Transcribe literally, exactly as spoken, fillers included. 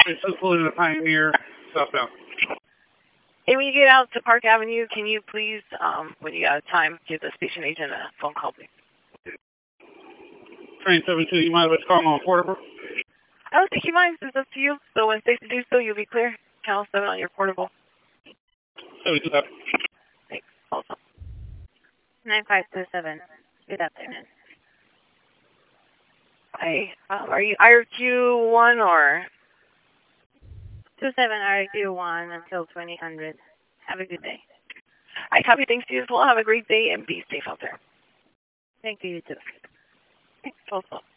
successful in the Pioneer southbound. Hey, when you get out to Park Avenue, can you please, um, when you got time, give the station agent a phone call, please? Train seven two, you mind if I call on portable? I don't think you mind. It's up to you. So when it's safe to do so, you'll be clear. Channel seven on your portable. seven two, Thanks. Also. nine five two seven. Good afternoon. Hi. Um, are you I R Q one or? two seven R Q one until twenty hundred. Have a good day. I copy. Thanks to you as well. Have a great day and be safe out there. Thank you, you too. Thanks. Also.